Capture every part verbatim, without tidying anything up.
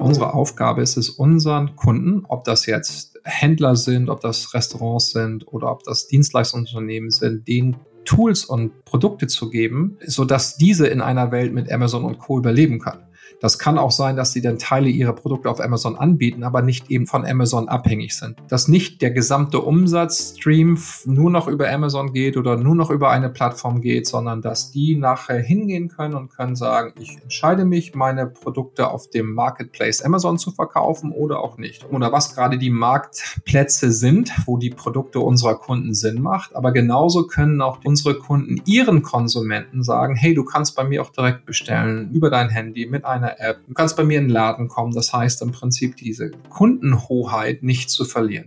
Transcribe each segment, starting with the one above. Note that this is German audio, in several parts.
Unsere Aufgabe ist es, unseren Kunden, ob das jetzt Händler sind, ob das Restaurants sind oder ob das Dienstleistungsunternehmen sind, denen Tools und Produkte zu geben, sodass diese in einer Welt mit Amazon und Co. überleben können. Das kann auch sein, dass sie dann Teile ihrer Produkte auf Amazon anbieten, aber nicht eben von Amazon abhängig sind. Dass nicht der gesamte Umsatzstream nur noch über Amazon geht oder nur noch über eine Plattform geht, sondern dass die nachher hingehen können und können sagen, ich entscheide mich, meine Produkte auf dem Marketplace Amazon zu verkaufen oder auch nicht. Oder was gerade die Marktplätze sind, wo die Produkte unserer Kunden Sinn macht. Aber genauso können auch unsere Kunden ihren Konsumenten sagen, hey, du kannst bei mir auch direkt bestellen über dein Handy mit einer App. Du kannst bei mir in den Laden kommen. Das heißt im Prinzip, diese Kundenhoheit nicht zu verlieren.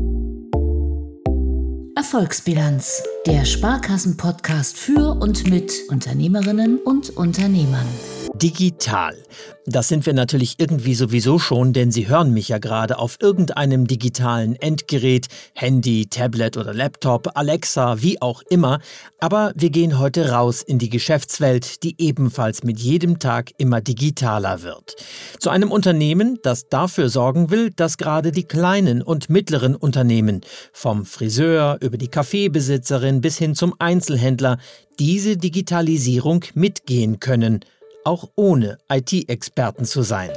Erfolgsbilanz, der Sparkassen-Podcast für und mit Unternehmerinnen und Unternehmern. Digital. Das sind wir natürlich irgendwie sowieso schon, denn Sie hören mich ja gerade auf irgendeinem digitalen Endgerät, Handy, Tablet oder Laptop, Alexa, wie auch immer. Aber wir gehen heute raus in die Geschäftswelt, die ebenfalls mit jedem Tag immer digitaler wird. Zu einem Unternehmen, das dafür sorgen will, dass gerade die kleinen und mittleren Unternehmen, vom Friseur über die Kaffeebesitzerin bis hin zum Einzelhändler, diese Digitalisierung mitgehen können, auch ohne I T-Experten zu sein.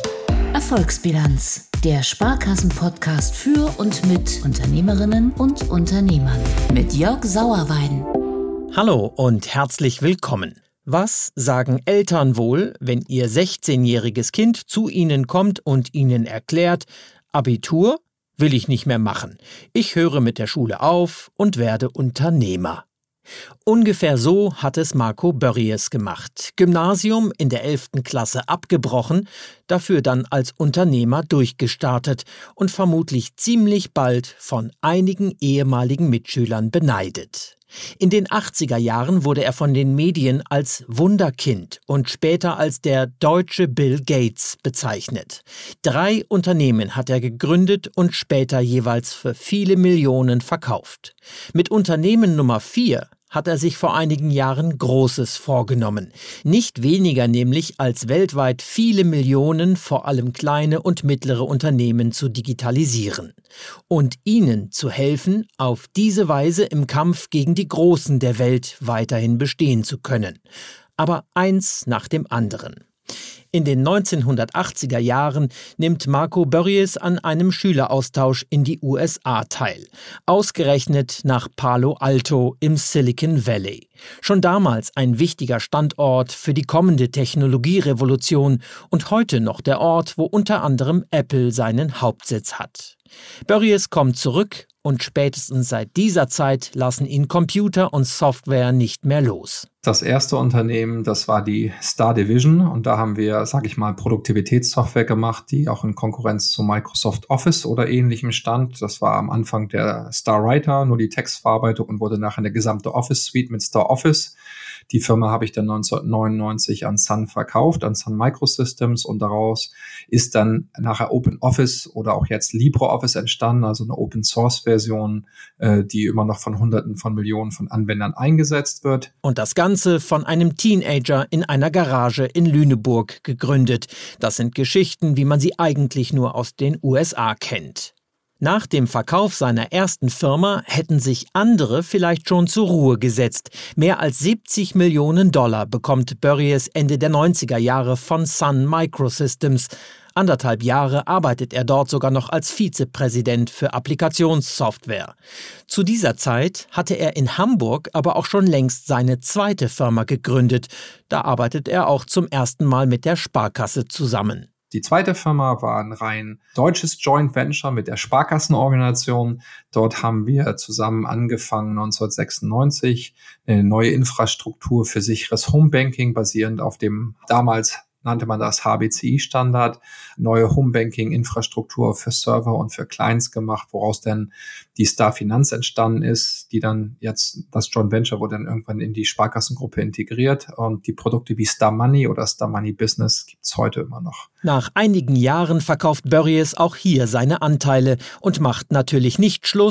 Erfolgsbilanz, der Sparkassen-Podcast für und mit Unternehmerinnen und Unternehmern. Mit Jörg Sauerwein. Hallo und herzlich willkommen. Was sagen Eltern wohl, wenn ihr sechzehnjähriges Kind zu ihnen kommt und ihnen erklärt, Abitur will ich nicht mehr machen. Ich höre mit der Schule auf und werde Unternehmer. Ungefähr so hat es Marco Börries gemacht. Gymnasium in der elften Klasse abgebrochen, dafür dann als Unternehmer durchgestartet und vermutlich ziemlich bald von einigen ehemaligen Mitschülern beneidet. In den achtziger Jahren wurde er von den Medien als Wunderkind und später als der deutsche Bill Gates bezeichnet. Drei Unternehmen hat er gegründet und später jeweils für viele Millionen verkauft. Mit Unternehmen Nummer vier hat er sich vor einigen Jahren Großes vorgenommen. Nicht weniger nämlich als weltweit viele Millionen, vor allem kleine und mittlere Unternehmen zu digitalisieren. Und ihnen zu helfen, auf diese Weise im Kampf gegen die Großen der Welt weiterhin bestehen zu können. Aber eins nach dem anderen. In den neunzehnhundertachtziger Jahren nimmt Marco Börries an einem Schüleraustausch in die U S A teil. Ausgerechnet nach Palo Alto im Silicon Valley. Schon damals ein wichtiger Standort für die kommende Technologierevolution und heute noch der Ort, wo unter anderem Apple seinen Hauptsitz hat. Börries kommt zurück und spätestens seit dieser Zeit lassen ihn Computer und Software nicht mehr los. Das erste Unternehmen, das war die Star Division und da haben wir, sage ich mal, Produktivitätssoftware gemacht, die auch in Konkurrenz zu Microsoft Office oder ähnlichem stand. Das war am Anfang der Star Writer, nur die Textverarbeitung und wurde nachher eine gesamte Office Suite mit Star Office. Die Firma habe ich dann neunzehnhundertneunundneunzig an Sun verkauft, an Sun Microsystems und daraus ist dann nachher Open Office oder auch jetzt LibreOffice entstanden, also eine Open Source Version, äh, die immer noch von Hunderten von Millionen von Anwendern eingesetzt wird. Und das Ganze von einem Teenager in einer Garage in Lüneburg gegründet. Das sind Geschichten, wie man sie eigentlich nur aus den U S A kennt. Nach dem Verkauf seiner ersten Firma hätten sich andere vielleicht schon zur Ruhe gesetzt. Mehr als siebzig Millionen Dollar bekommt Börries Ende der neunziger Jahre von Sun Microsystems. Anderthalb Jahre arbeitet er dort sogar noch als Vizepräsident für Applikationssoftware. Zu dieser Zeit hatte er in Hamburg aber auch schon längst seine zweite Firma gegründet. Da arbeitet er auch zum ersten Mal mit der Sparkasse zusammen. Die zweite Firma war ein rein deutsches Joint Venture mit der Sparkassenorganisation. Dort haben wir zusammen angefangen neunzehnhundertsechsundneunzig eine neue Infrastruktur für sicheres Homebanking basierend auf dem damals nannte man das H B C I-Standard, neue Homebanking-Infrastruktur für Server und für Clients gemacht, woraus dann die Star Finanz entstanden ist, die dann jetzt, das Joint Venture wurde dann irgendwann in die Sparkassengruppe integriert und die Produkte wie Star Money oder Star Money Business gibt es heute immer noch. Nach einigen Jahren verkauft Börries auch hier seine Anteile und macht natürlich nicht Schluss,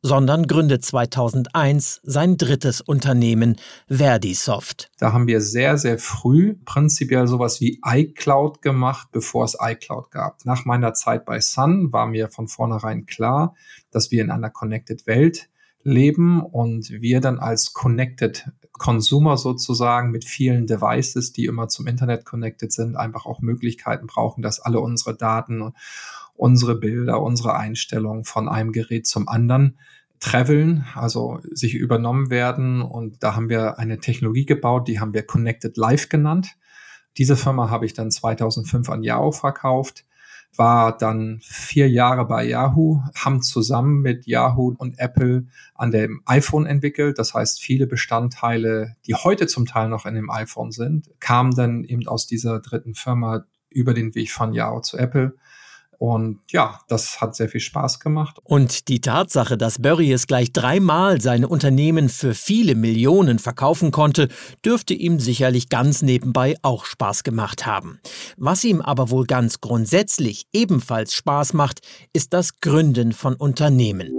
sondern gründet zweitausendeins sein drittes Unternehmen, Verdisoft. Da haben wir sehr, sehr früh prinzipiell sowas wie iCloud gemacht, bevor es iCloud gab. Nach meiner Zeit bei Sun war mir von vornherein klar, dass wir in einer Connected Welt leben und wir dann als Connected Consumer sozusagen mit vielen Devices, die immer zum Internet connected sind, einfach auch Möglichkeiten brauchen, dass alle unsere Daten, unsere Bilder, unsere Einstellungen von einem Gerät zum anderen traveln, also sich übernommen werden. Und da haben wir eine Technologie gebaut, die haben wir Connected Life genannt. Diese Firma habe ich dann zweitausendfünf an Yahoo verkauft, war dann vier Jahre bei Yahoo, haben zusammen mit Yahoo und Apple an dem iPhone entwickelt. Das heißt, viele Bestandteile, die heute zum Teil noch in dem iPhone sind, kamen dann eben aus dieser dritten Firma über den Weg von Yahoo zu Apple. Und ja, das hat sehr viel Spaß gemacht. Und die Tatsache, dass Börries gleich dreimal seine Unternehmen für viele Millionen verkaufen konnte, dürfte ihm sicherlich ganz nebenbei auch Spaß gemacht haben. Was ihm aber wohl ganz grundsätzlich ebenfalls Spaß macht, ist das Gründen von Unternehmen.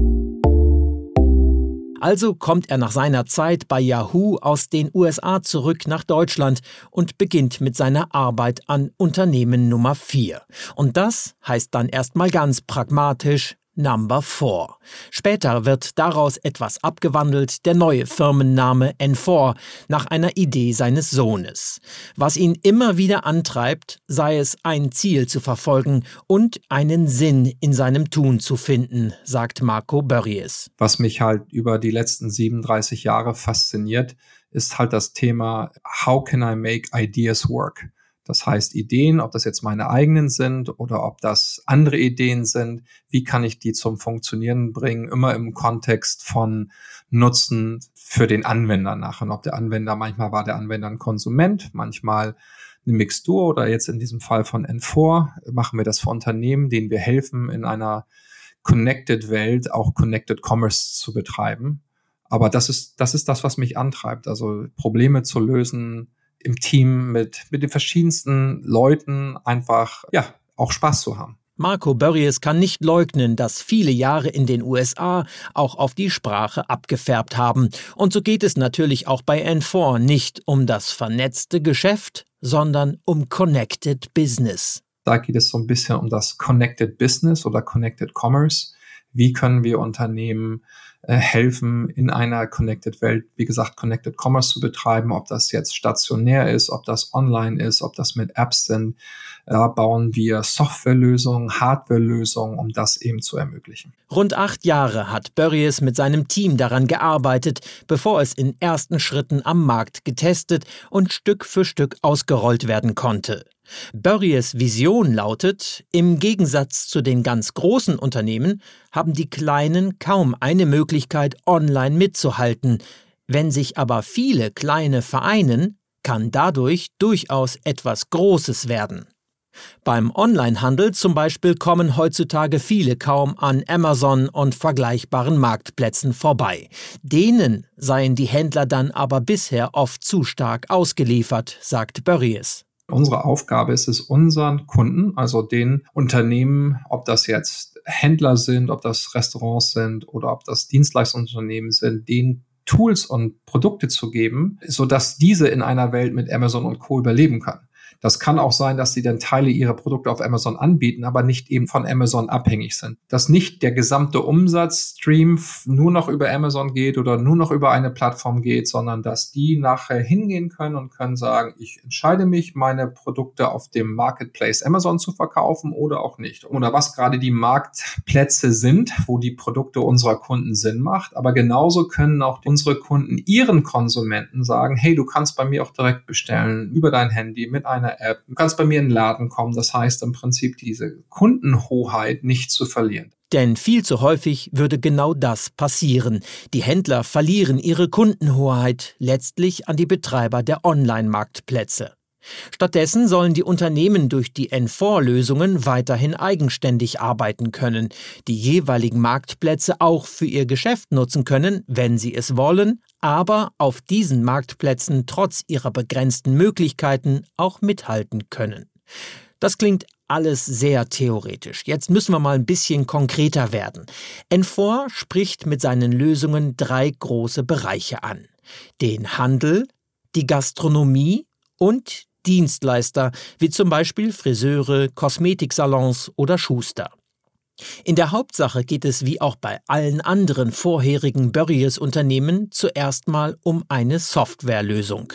Also kommt er nach seiner Zeit bei Yahoo aus den U S A zurück nach Deutschland und beginnt mit seiner Arbeit an Unternehmen Nummer vier. Und das heißt dann erstmal ganz pragmatisch Number Four. Später wird daraus etwas abgewandelt, der neue Firmenname N vier, nach einer Idee seines Sohnes. Was ihn immer wieder antreibt, sei es ein Ziel zu verfolgen und einen Sinn in seinem Tun zu finden, sagt Marco Börries. Was mich halt über die letzten siebenunddreißig Jahre fasziniert, ist halt das Thema How can I make ideas work? Das heißt, Ideen, ob das jetzt meine eigenen sind oder ob das andere Ideen sind, wie kann ich die zum Funktionieren bringen, immer im Kontext von Nutzen für den Anwender nachher. Und ob der Anwender, manchmal war der Anwender ein Konsument, manchmal eine Mixtur oder jetzt in diesem Fall von N vier machen wir das für Unternehmen, denen wir helfen, in einer Connected Welt auch Connected Commerce zu betreiben. Aber das ist, das ist das, was mich antreibt, also Probleme zu lösen, im Team mit, mit den verschiedensten Leuten einfach, ja, auch Spaß zu haben. Marco Börries kann nicht leugnen, dass viele Jahre in den U S A auch auf die Sprache abgefärbt haben. Und so geht es natürlich auch bei N vier nicht um das vernetzte Geschäft, sondern um Connected Business. Da geht es so ein bisschen um das Connected Business oder Connected Commerce. Wie können wir Unternehmen äh, helfen, in einer Connected Welt, wie gesagt, Connected Commerce zu betreiben, ob das jetzt stationär ist, ob das online ist, ob das mit Apps sind. Da bauen wir Softwarelösungen, Hardwarelösungen, um das eben zu ermöglichen. Rund acht Jahre hat Börries mit seinem Team daran gearbeitet, bevor es in ersten Schritten am Markt getestet und Stück für Stück ausgerollt werden konnte. Börries Vision lautet, im Gegensatz zu den ganz großen Unternehmen haben die Kleinen kaum eine Möglichkeit, online mitzuhalten. Wenn sich aber viele Kleine vereinen, kann dadurch durchaus etwas Großes werden. Beim Onlinehandel zum Beispiel kommen heutzutage viele kaum an Amazon und vergleichbaren Marktplätzen vorbei. Denen seien die Händler dann aber bisher oft zu stark ausgeliefert, sagt Börries. Unsere Aufgabe ist es, unseren Kunden, also den Unternehmen, ob das jetzt Händler sind, ob das Restaurants sind oder ob das Dienstleistungsunternehmen sind, denen Tools und Produkte zu geben, sodass diese in einer Welt mit Amazon und Co. überleben können. Das kann auch sein, dass sie dann Teile ihrer Produkte auf Amazon anbieten, aber nicht eben von Amazon abhängig sind. Dass nicht der gesamte Umsatzstream nur noch über Amazon geht oder nur noch über eine Plattform geht, sondern dass die nachher hingehen können und können sagen, ich entscheide mich, meine Produkte auf dem Marketplace Amazon zu verkaufen oder auch nicht. Oder was gerade die Marktplätze sind, wo die Produkte unserer Kunden Sinn macht. Aber genauso können auch unsere Kunden ihren Konsumenten sagen, hey, du kannst bei mir auch direkt bestellen über dein Handy mit einer App. Du kannst bei mir in den Laden kommen. Das heißt im Prinzip, diese Kundenhoheit nicht zu verlieren. Denn viel zu häufig würde genau das passieren. Die Händler verlieren ihre Kundenhoheit letztlich an die Betreiber der Online-Marktplätze. Stattdessen sollen die Unternehmen durch die N vier Lösungen weiterhin eigenständig arbeiten können, die jeweiligen Marktplätze auch für ihr Geschäft nutzen können, wenn sie es wollen, aber auf diesen Marktplätzen trotz ihrer begrenzten Möglichkeiten auch mithalten können. Das klingt alles sehr theoretisch. Jetzt müssen wir mal ein bisschen konkreter werden. N four spricht mit seinen Lösungen drei große Bereiche an. Den Handel, die Gastronomie und Dienstleister, wie zum Beispiel Friseure, Kosmetiksalons oder Schuster. In der Hauptsache geht es wie auch bei allen anderen vorherigen Börries-Unternehmen zuerst mal um eine Softwarelösung.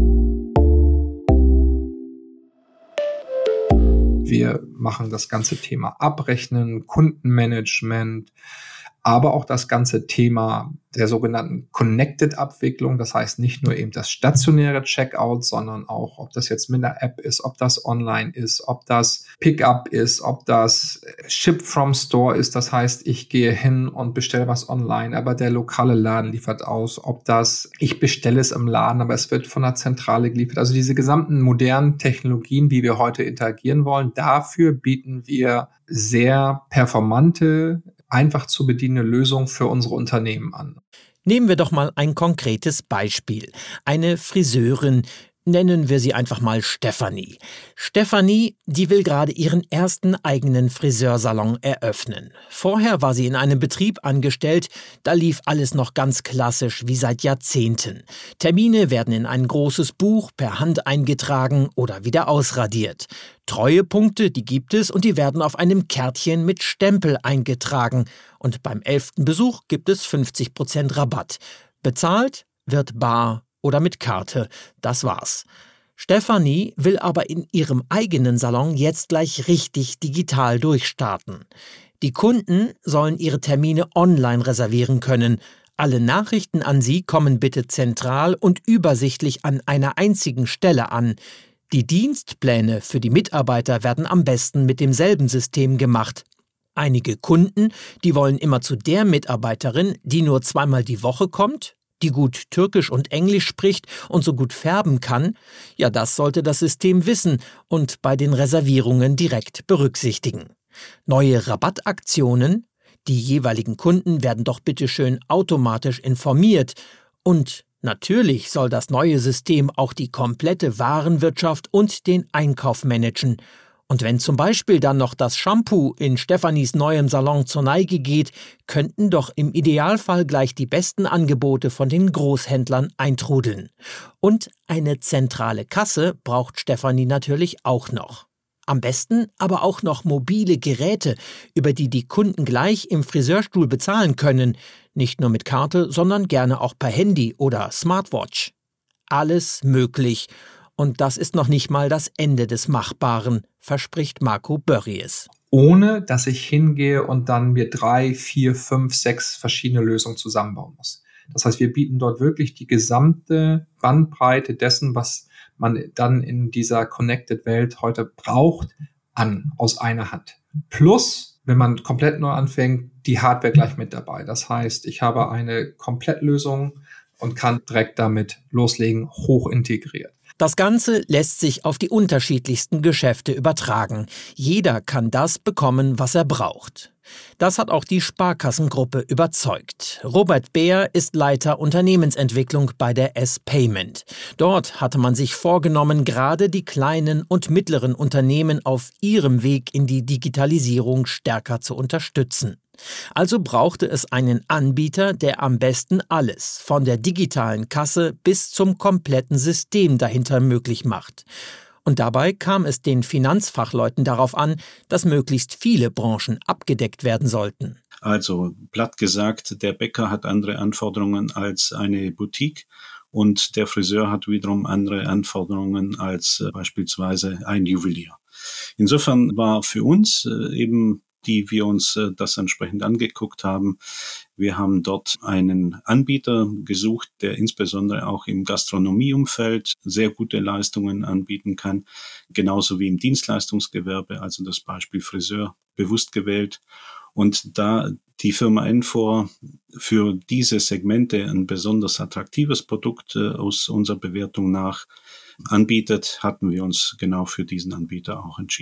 Wir machen das ganze Thema Abrechnen, Kundenmanagement, aber auch das ganze Thema der sogenannten Connected-Abwicklung. Das heißt nicht nur eben das stationäre Checkout, sondern auch, ob das jetzt mit einer App ist, ob das online ist, ob das Pickup ist, ob das Ship from Store ist. Das heißt, ich gehe hin und bestelle was online, aber der lokale Laden liefert aus. Ob das, ich bestelle es im Laden, aber es wird von der Zentrale geliefert. Also diese gesamten modernen Technologien, wie wir heute interagieren wollen, dafür bieten wir sehr performante, einfach zu bedienende Lösung für unsere Unternehmen an. Nehmen wir doch mal ein konkretes Beispiel. Eine Friseurin, nennen wir sie einfach mal Stefanie. Stefanie, die will gerade ihren ersten eigenen Friseursalon eröffnen. Vorher war sie in einem Betrieb angestellt, da lief alles noch ganz klassisch wie seit Jahrzehnten. Termine werden in ein großes Buch per Hand eingetragen oder wieder ausradiert. Treuepunkte, die gibt es und die werden auf einem Kärtchen mit Stempel eingetragen. Und beim elften Besuch gibt es fünfzig Prozent Rabatt. Bezahlt wird bar oder mit Karte. Das war's. Stefanie will aber in ihrem eigenen Salon jetzt gleich richtig digital durchstarten. Die Kunden sollen ihre Termine online reservieren können. Alle Nachrichten an sie kommen bitte zentral und übersichtlich an einer einzigen Stelle an. Die Dienstpläne für die Mitarbeiter werden am besten mit demselben System gemacht. Einige Kunden, die wollen immer zu der Mitarbeiterin, die nur zweimal die Woche kommt, die gut Türkisch und Englisch spricht und so gut färben kann. Ja, das sollte das System wissen und bei den Reservierungen direkt berücksichtigen. Neue Rabattaktionen, die jeweiligen Kunden werden doch bitteschön automatisch informiert. Und natürlich soll das neue System auch die komplette Warenwirtschaft und den Einkauf managen. Und wenn zum Beispiel dann noch das Shampoo in Stefanis neuem Salon zur Neige geht, könnten doch im Idealfall gleich die besten Angebote von den Großhändlern eintrudeln. Und eine zentrale Kasse braucht Stefanie natürlich auch noch. Am besten aber auch noch mobile Geräte, über die die Kunden gleich im Friseurstuhl bezahlen können. Nicht nur mit Karte, sondern gerne auch per Handy oder Smartwatch. Alles möglich. Und das ist noch nicht mal das Ende des Machbaren, verspricht Marco Börries. Ohne, dass ich hingehe und dann mir drei, vier, fünf, sechs verschiedene Lösungen zusammenbauen muss. Das heißt, wir bieten dort wirklich die gesamte Bandbreite dessen, was man dann in dieser Connected-Welt heute braucht, an, aus einer Hand. Plus, wenn man komplett neu anfängt, die Hardware gleich mit dabei. Das heißt, ich habe eine Komplettlösung und kann direkt damit loslegen, hoch integriert. Das Ganze lässt sich auf die unterschiedlichsten Geschäfte übertragen. Jeder kann das bekommen, was er braucht. Das hat auch die Sparkassengruppe überzeugt. Robert Beer ist Leiter Unternehmensentwicklung bei der S-Payment. Dort hatte man sich vorgenommen, gerade die kleinen und mittleren Unternehmen auf ihrem Weg in die Digitalisierung stärker zu unterstützen. Also brauchte es einen Anbieter, der am besten alles, von der digitalen Kasse bis zum kompletten System dahinter möglich macht. Und dabei kam es den Finanzfachleuten darauf an, dass möglichst viele Branchen abgedeckt werden sollten. Also platt gesagt, der Bäcker hat andere Anforderungen als eine Boutique und der Friseur hat wiederum andere Anforderungen als äh, beispielsweise ein Juwelier. Insofern war für uns äh, eben die wir uns äh, das entsprechend angeguckt haben. Wir haben dort einen Anbieter gesucht, der insbesondere auch im Gastronomieumfeld sehr gute Leistungen anbieten kann, genauso wie im Dienstleistungsgewerbe, also das Beispiel Friseur bewusst gewählt. Und da die Firma N four für diese Segmente ein besonders attraktives Produkt äh, aus unserer Bewertung nach anbietet, hatten wir uns genau für diesen Anbieter auch entschieden.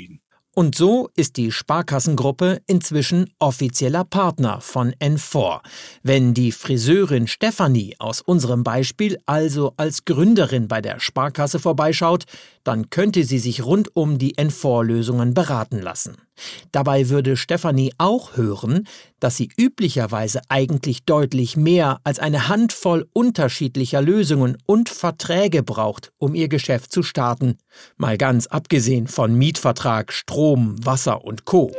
Und so ist die Sparkassengruppe inzwischen offizieller Partner von N vier. Wenn die Friseurin Stefanie aus unserem Beispiel also als Gründerin bei der Sparkasse vorbeischaut, dann könnte sie sich rund um die N vier-Lösungen beraten lassen. Dabei würde Stefanie auch hören, dass sie üblicherweise eigentlich deutlich mehr als eine Handvoll unterschiedlicher Lösungen und Verträge braucht, um ihr Geschäft zu starten. Mal ganz abgesehen von Mietvertrag, Strom, Wasser und Co.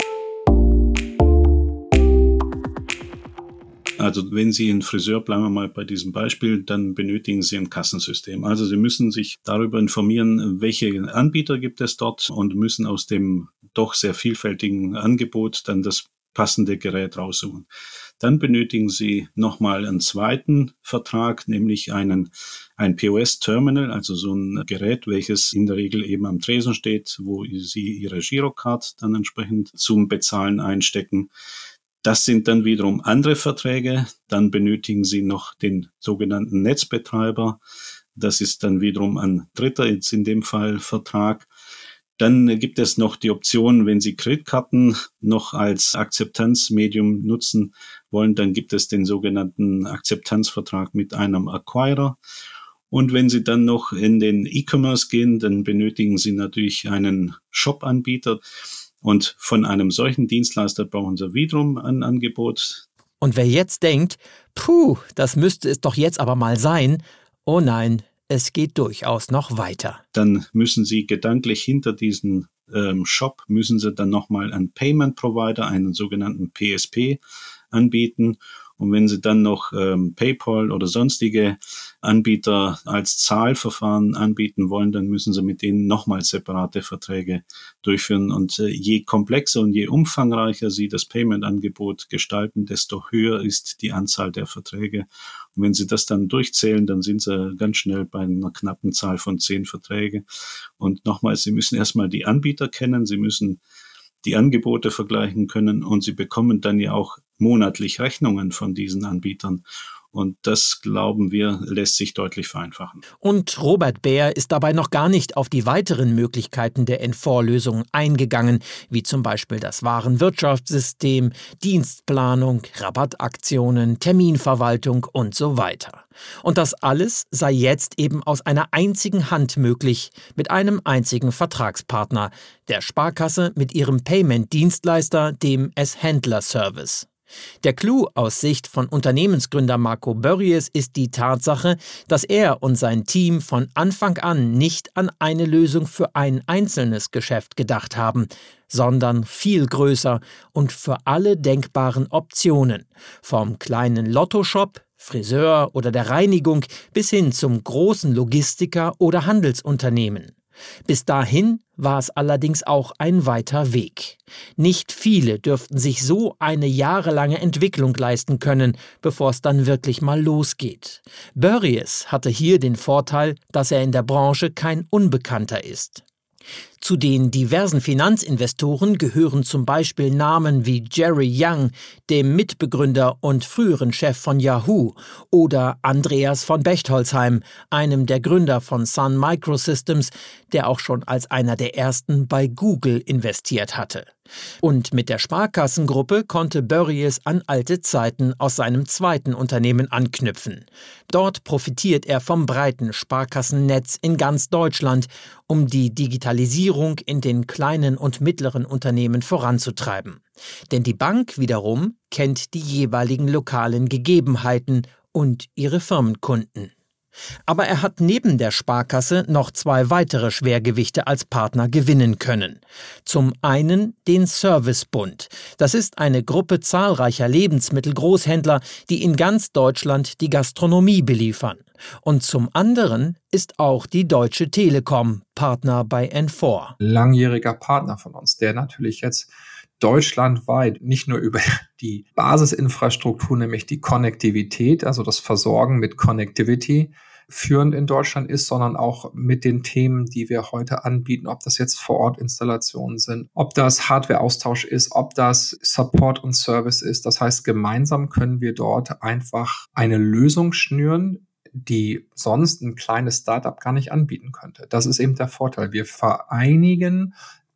Also wenn Sie einen Friseur, bleiben wir mal bei diesem Beispiel, dann benötigen Sie ein Kassensystem. Also Sie müssen sich darüber informieren, welche Anbieter gibt es dort und müssen aus dem doch sehr vielfältigen Angebot dann das passende Gerät raussuchen. Dann benötigen Sie nochmal einen zweiten Vertrag, nämlich einen, ein P O S-Terminal, also so ein Gerät, welches in der Regel eben am Tresen steht, wo Sie Ihre Girocard dann entsprechend zum Bezahlen einstecken. Das sind dann wiederum andere Verträge. Dann benötigen Sie noch den sogenannten Netzbetreiber. Das ist dann wiederum ein dritter, jetzt in dem Fall Vertrag. Dann gibt es noch die Option, wenn Sie Kreditkarten noch als Akzeptanzmedium nutzen wollen, dann gibt es den sogenannten Akzeptanzvertrag mit einem Acquirer. Und wenn Sie dann noch in den E-Commerce gehen, dann benötigen Sie natürlich einen Shop-Anbieter. Und von einem solchen Dienstleister brauchen Sie wiederum ein Angebot. Und wer jetzt denkt, puh, das müsste es doch jetzt aber mal sein, oh nein, es geht durchaus noch weiter. Dann müssen Sie gedanklich hinter diesen ähm, Shop, müssen Sie dann nochmal einen Payment Provider, einen sogenannten P S P, anbieten. Und wenn Sie dann noch ähm, PayPal oder sonstige Anbieter als Zahlverfahren anbieten wollen, dann müssen Sie mit denen nochmal separate Verträge durchführen. Und äh, je komplexer und je umfangreicher Sie das Payment-Angebot gestalten, desto höher ist die Anzahl der Verträge. Und wenn Sie das dann durchzählen, dann sind Sie ganz schnell bei einer knappen Zahl von zehn Verträgen. Und nochmals, Sie müssen erstmal die Anbieter kennen, Sie müssen die Angebote vergleichen können und Sie bekommen dann ja auch monatlich Rechnungen von diesen Anbietern. Und das, glauben wir, lässt sich deutlich vereinfachen. Und Robert Bär ist dabei noch gar nicht auf die weiteren Möglichkeiten der N vier-Lösung eingegangen, wie zum Beispiel das Warenwirtschaftssystem, Dienstplanung, Rabattaktionen, Terminverwaltung und so weiter. Und das alles sei jetzt eben aus einer einzigen Hand möglich, mit einem einzigen Vertragspartner, der Sparkasse mit ihrem Payment-Dienstleister, dem S-Händler-Service. Der Clou aus Sicht von Unternehmensgründer Marco Börries ist die Tatsache, dass er und sein Team von Anfang an nicht an eine Lösung für ein einzelnes Geschäft gedacht haben, sondern viel größer und für alle denkbaren Optionen, vom kleinen Lottoshop, Friseur oder der Reinigung bis hin zum großen Logistiker oder Handelsunternehmen. Bis dahin war es allerdings auch ein weiter Weg. Nicht viele dürften sich so eine jahrelange Entwicklung leisten können, bevor es dann wirklich mal losgeht. Börries hatte hier den Vorteil, dass er in der Branche kein Unbekannter ist. Zu den diversen Finanzinvestoren gehören zum Beispiel Namen wie Jerry Yang, dem Mitbegründer und früheren Chef von Yahoo, oder Andreas von Bechtolzheim, einem der Gründer von Sun Microsystems, der auch schon als einer der ersten bei Google investiert hatte. Und mit der Sparkassengruppe konnte Börries an alte Zeiten aus seinem zweiten Unternehmen anknüpfen. Dort profitiert er vom breiten Sparkassennetz in ganz Deutschland, um die Digitalisierung in den kleinen und mittleren Unternehmen voranzutreiben. Denn die Bank wiederum kennt die jeweiligen lokalen Gegebenheiten und ihre Firmenkunden. Aber er hat neben der Sparkasse noch zwei weitere Schwergewichte als Partner gewinnen können. Zum einen den Servicebund. Das ist eine Gruppe zahlreicher Lebensmittelgroßhändler, die in ganz Deutschland die Gastronomie beliefern. Und zum anderen ist auch die Deutsche Telekom Partner bei N vier. Langjähriger Partner von uns, der natürlich jetzt deutschlandweit nicht nur über die Basisinfrastruktur, nämlich die Konnektivität, also das Versorgen mit Connectivity, führend in Deutschland ist, sondern auch mit den Themen, die wir heute anbieten, ob das jetzt Vor-Ort-Installationen sind, ob das Hardware-Austausch ist, ob das Support und Service ist. Das heißt, gemeinsam können wir dort einfach eine Lösung schnüren, die sonst ein kleines Startup gar nicht anbieten könnte. Das ist eben der Vorteil. Wir vereinigen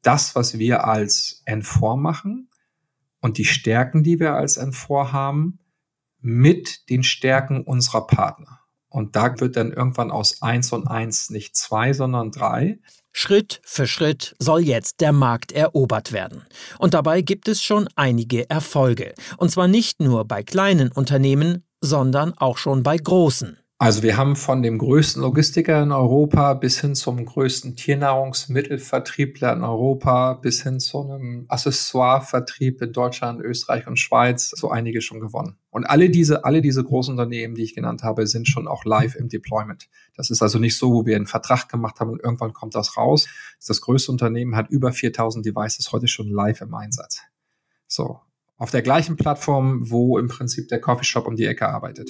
das, was wir als N vier machen und die Stärken, die wir als N vier haben, mit den Stärken unserer Partner. Und da wird dann irgendwann aus eins und eins nicht zwei, sondern drei. Schritt für Schritt soll jetzt der Markt erobert werden. Und dabei gibt es schon einige Erfolge. Und zwar nicht nur bei kleinen Unternehmen, sondern auch schon bei großen. Also wir haben von dem größten Logistiker in Europa bis hin zum größten Tiernahrungsmittelvertriebler in Europa bis hin zu einem Accessoirevertrieb in Deutschland, Österreich und Schweiz so einige schon gewonnen. Und alle diese, alle diese großen Unternehmen, die ich genannt habe, sind schon auch live im Deployment. Das ist also nicht so, wo wir einen Vertrag gemacht haben und irgendwann kommt das raus. Das größte Unternehmen hat über viertausend Devices heute schon live im Einsatz. So, auf der gleichen Plattform, wo im Prinzip der Coffeeshop um die Ecke arbeitet.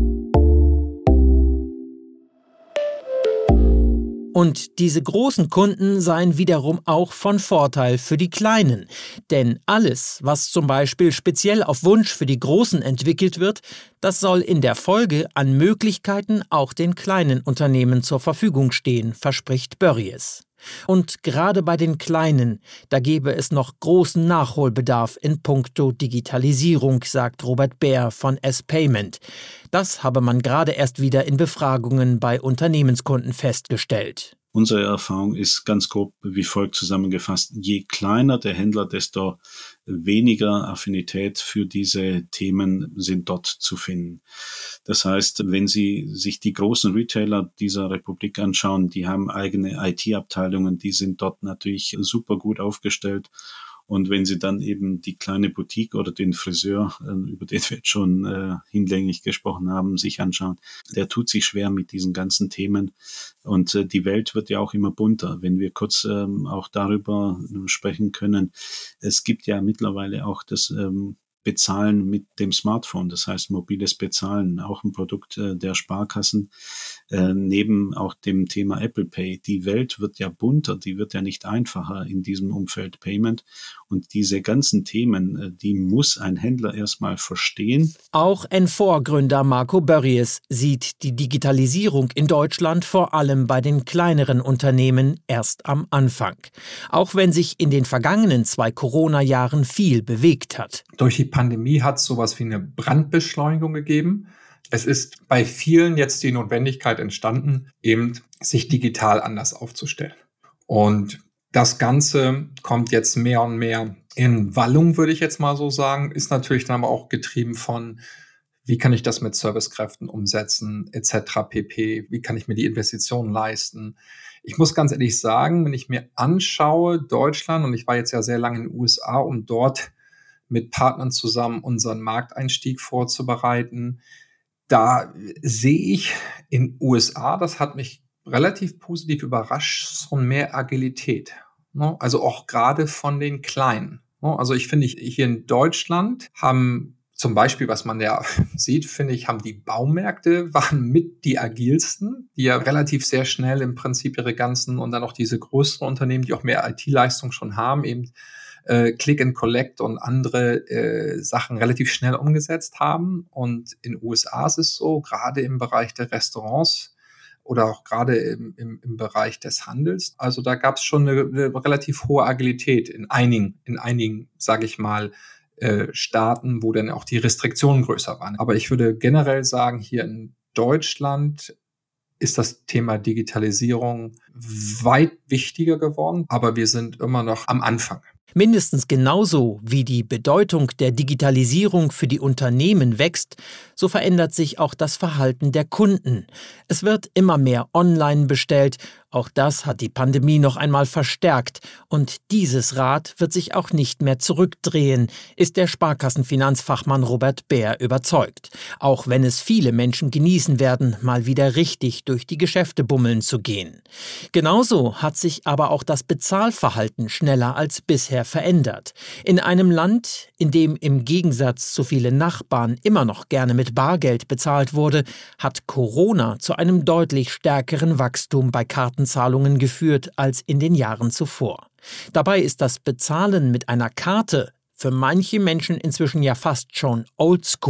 Und diese großen Kunden seien wiederum auch von Vorteil für die Kleinen. Denn alles, was zum Beispiel speziell auf Wunsch für die Großen entwickelt wird, das soll in der Folge an Möglichkeiten auch den kleinen Unternehmen zur Verfügung stehen, verspricht Börries. Und gerade bei den Kleinen, da gebe es noch großen Nachholbedarf in puncto Digitalisierung, sagt Robert Bär von S-Payment. Das habe man gerade erst wieder in Befragungen bei Unternehmenskunden festgestellt. Unsere Erfahrung ist ganz grob wie folgt zusammengefasst. Je kleiner der Händler, desto weniger Affinität für diese Themen sind dort zu finden. Das heißt, wenn Sie sich die großen Retailer dieser Republik anschauen, die haben eigene I T-Abteilungen, die sind dort natürlich super gut aufgestellt. Und wenn Sie dann eben die kleine Boutique oder den Friseur, über den wir jetzt schon äh, hinlänglich gesprochen haben, sich anschauen, der tut sich schwer mit diesen ganzen Themen. Und äh, die Welt wird ja auch immer bunter. Wenn wir kurz ähm, auch darüber sprechen können, es gibt ja mittlerweile auch das ähm, Bezahlen mit dem Smartphone, das heißt mobiles Bezahlen, auch ein Produkt äh, der Sparkassen, äh, neben auch dem Thema Apple Pay. Die Welt wird ja bunter, die wird ja nicht einfacher in diesem Umfeld Payment. Und diese ganzen Themen, äh, die muss ein Händler erstmal verstehen. Auch N vier-Gründer Marco Börries sieht die Digitalisierung in Deutschland vor allem bei den kleineren Unternehmen erst am Anfang. Auch wenn sich in den vergangenen zwei Corona-Jahren viel bewegt hat. Durch die Pandemie hat es sowas wie eine Brandbeschleunigung gegeben. Es ist bei vielen jetzt die Notwendigkeit entstanden, eben sich digital anders aufzustellen. Und das Ganze kommt jetzt mehr und mehr in Wallung, würde ich jetzt mal so sagen, ist natürlich dann aber auch getrieben von, wie kann ich das mit Servicekräften umsetzen, et cetera pp. Wie kann ich mir die Investitionen leisten? Ich muss ganz ehrlich sagen, wenn ich mir anschaue, Deutschland, und ich war jetzt ja sehr lange in den U S A, um dort mit Partnern zusammen unseren Markteinstieg vorzubereiten. Da sehe ich in U S A, das hat mich relativ positiv überrascht, so mehr Agilität. Also auch gerade von den Kleinen. Also ich finde, hier in Deutschland haben zum Beispiel, was man ja sieht, finde ich, haben die Baumärkte waren mit die agilsten, die ja relativ sehr schnell im Prinzip ihre ganzen und dann auch diese größeren Unternehmen, die auch mehr I T-Leistung schon haben, eben Click and Collect und andere äh, Sachen relativ schnell umgesetzt haben. Und in den U S A ist es so, gerade im Bereich der Restaurants oder auch gerade im, im, im Bereich des Handels. Also da gab es schon eine, eine relativ hohe Agilität in einigen, in einigen, sage ich mal, äh, Staaten, wo dann auch die Restriktionen größer waren. Aber ich würde generell sagen, hier in Deutschland ist das Thema Digitalisierung weit wichtiger geworden, aber wir sind immer noch am Anfang. Mindestens genauso wie die Bedeutung der Digitalisierung für die Unternehmen wächst, so verändert sich auch das Verhalten der Kunden. Es wird immer mehr online bestellt. Auch das hat die Pandemie noch einmal verstärkt. Und dieses Rad wird sich auch nicht mehr zurückdrehen, ist der Sparkassenfinanzfachmann Robert Bär überzeugt. Auch wenn es viele Menschen genießen werden, mal wieder richtig durch die Geschäfte bummeln zu gehen. Genauso hat sich aber auch das Bezahlverhalten schneller als bisher verändert. In einem Land, in dem im Gegensatz zu vielen Nachbarn immer noch gerne mit Bargeld bezahlt wurde, hat Corona zu einem deutlich stärkeren Wachstum bei Kartenzahlungen geführt als in den Jahren zuvor. Dabei ist das Bezahlen mit einer Karte für manche Menschen inzwischen ja fast schon oldschool.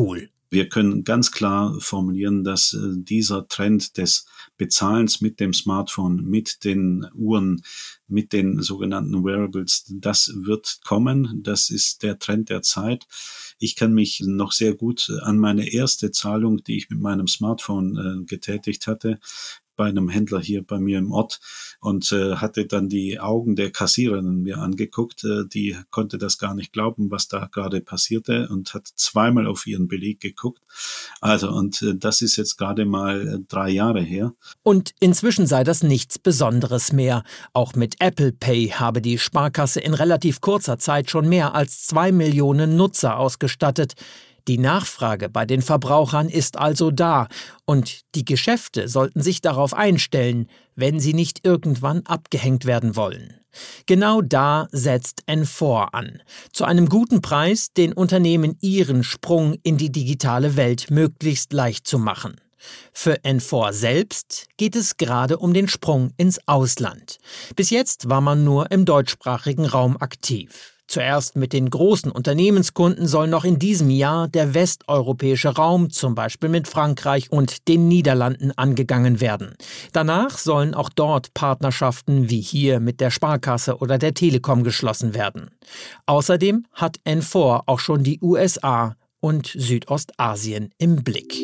Wir können ganz klar formulieren, dass äh, dieser Trend des Bezahlens mit dem Smartphone, mit den Uhren, mit den sogenannten Wearables, das wird kommen. Das ist der Trend der Zeit. Ich kann mich noch sehr gut an meine erste Zahlung, die ich mit meinem Smartphone äh, getätigt hatte, bei einem Händler hier bei mir im Ort und äh, hatte dann die Augen der Kassiererin mir angeguckt. Äh, die konnte das gar nicht glauben, was da gerade passierte und hat zweimal auf ihren Beleg geguckt. Also und äh, das ist jetzt gerade mal äh, drei Jahre her. Und inzwischen sei das nichts Besonderes mehr. Auch mit Apple Pay habe die Sparkasse in relativ kurzer Zeit schon mehr als zwei Millionen Nutzer ausgestattet. Die Nachfrage bei den Verbrauchern ist also da und die Geschäfte sollten sich darauf einstellen, wenn sie nicht irgendwann abgehängt werden wollen. Genau da setzt N vier an. Zu einem guten Preis den Unternehmen ihren Sprung in die digitale Welt möglichst leicht zu machen. Für N vier selbst geht es gerade um den Sprung ins Ausland. Bis jetzt war man nur im deutschsprachigen Raum aktiv. Zuerst mit den großen Unternehmenskunden soll noch in diesem Jahr der westeuropäische Raum, zum Beispiel mit Frankreich und den Niederlanden, angegangen werden. Danach sollen auch dort Partnerschaften wie hier mit der Sparkasse oder der Telekom geschlossen werden. Außerdem hat N vier auch schon die U S A und Südostasien im Blick.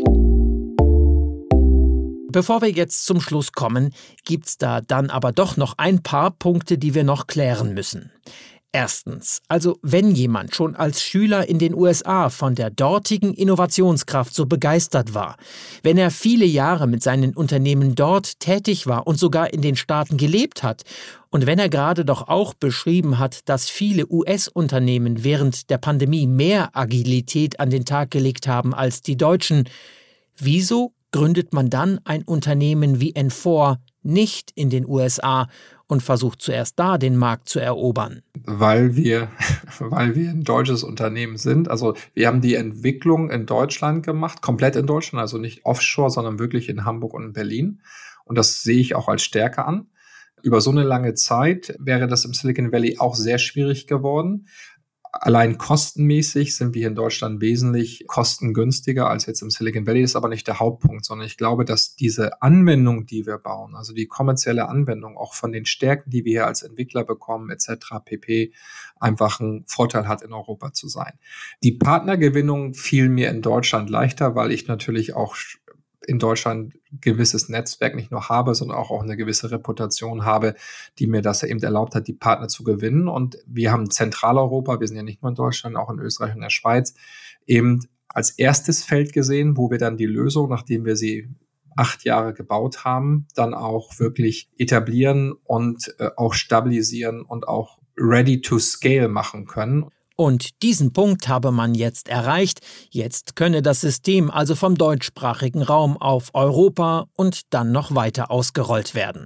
Bevor wir jetzt zum Schluss kommen, gibt's da dann aber doch noch ein paar Punkte, die wir noch klären müssen. Erstens, also wenn jemand schon als Schüler in den U S A von der dortigen Innovationskraft so begeistert war, wenn er viele Jahre mit seinen Unternehmen dort tätig war und sogar in den Staaten gelebt hat und wenn er gerade doch auch beschrieben hat, dass viele U S-Unternehmen während der Pandemie mehr Agilität an den Tag gelegt haben als die Deutschen, wieso gründet man dann ein Unternehmen wie N vier nicht in den U S A und versucht zuerst da den Markt zu erobern? Weil wir, weil wir ein deutsches Unternehmen sind. Also wir haben die Entwicklung in Deutschland gemacht, komplett in Deutschland, also nicht offshore, sondern wirklich in Hamburg und in Berlin. Und das sehe ich auch als Stärke an. Über so eine lange Zeit wäre das im Silicon Valley auch sehr schwierig geworden. Allein kostenmäßig sind wir in Deutschland wesentlich kostengünstiger als jetzt im Silicon Valley. Das ist aber nicht der Hauptpunkt, sondern ich glaube, dass diese Anwendung, die wir bauen, also die kommerzielle Anwendung, auch von den Stärken, die wir hier als Entwickler bekommen, et cetera pp., einfach einen Vorteil hat, in Europa zu sein. Die Partnergewinnung fiel mir in Deutschland leichter, weil ich natürlich auch in Deutschland ein gewisses Netzwerk nicht nur habe, sondern auch, auch eine gewisse Reputation habe, die mir das eben erlaubt hat, die Partner zu gewinnen. Und wir haben Zentraleuropa, wir sind ja nicht nur in Deutschland, auch in Österreich und der Schweiz, eben als erstes Feld gesehen, wo wir dann die Lösung, nachdem wir sie acht Jahre gebaut haben, dann auch wirklich etablieren und äh, auch stabilisieren und auch ready to scale machen können. Und diesen Punkt habe man jetzt erreicht. Jetzt könne das System also vom deutschsprachigen Raum auf Europa und dann noch weiter ausgerollt werden.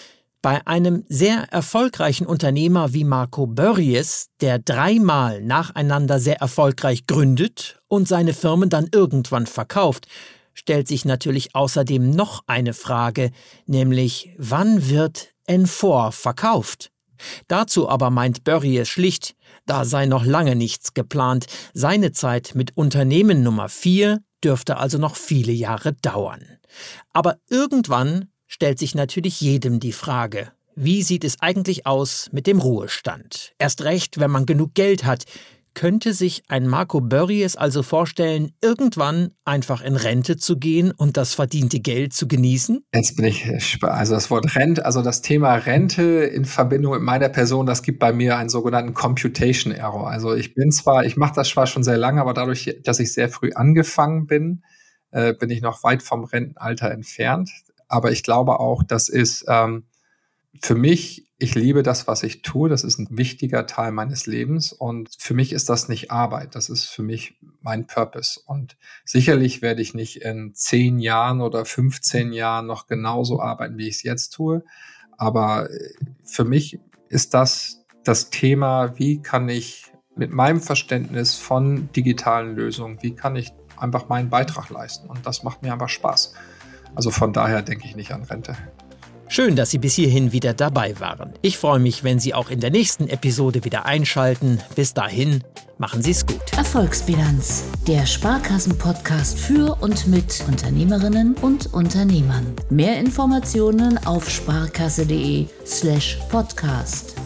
Bei einem sehr erfolgreichen Unternehmer wie Marco Börries, der dreimal nacheinander sehr erfolgreich gründet und seine Firmen dann irgendwann verkauft, stellt sich natürlich außerdem noch eine Frage, nämlich wann wird N vier verkauft? Dazu aber meint Börries schlicht, da sei noch lange nichts geplant. Seine Zeit mit Unternehmen Nummer vier dürfte also noch viele Jahre dauern. Aber irgendwann stellt sich natürlich jedem die Frage, wie sieht es eigentlich aus mit dem Ruhestand? Erst recht, wenn man genug Geld hat. Könnte sich ein Marco Börries also vorstellen, irgendwann einfach in Rente zu gehen und das verdiente Geld zu genießen? Jetzt bin ich, also das Wort Rente, also das Thema Rente in Verbindung mit meiner Person, das gibt bei mir einen sogenannten Computation Error. Also ich bin zwar, ich mache das zwar schon sehr lange, aber dadurch, dass ich sehr früh angefangen bin, äh, bin ich noch weit vom Rentenalter entfernt. Aber ich glaube auch, das ist ähm, für mich, ich liebe das, was ich tue. Das ist ein wichtiger Teil meines Lebens. Und für mich ist das nicht Arbeit. Das ist für mich mein Purpose. Und sicherlich werde ich nicht in zehn Jahren oder fünfzehn Jahren noch genauso arbeiten, wie ich es jetzt tue. Aber für mich ist das das Thema, wie kann ich mit meinem Verständnis von digitalen Lösungen, wie kann ich einfach meinen Beitrag leisten? Und das macht mir einfach Spaß. Also von daher denke ich nicht an Rente. Schön, dass Sie bis hierhin wieder dabei waren. Ich freue mich, wenn Sie auch in der nächsten Episode wieder einschalten. Bis dahin, machen Sie es gut. Erfolgsbilanz, der Sparkassen-Podcast für und mit Unternehmerinnen und Unternehmern. Mehr Informationen auf sparkasse.de slash podcast.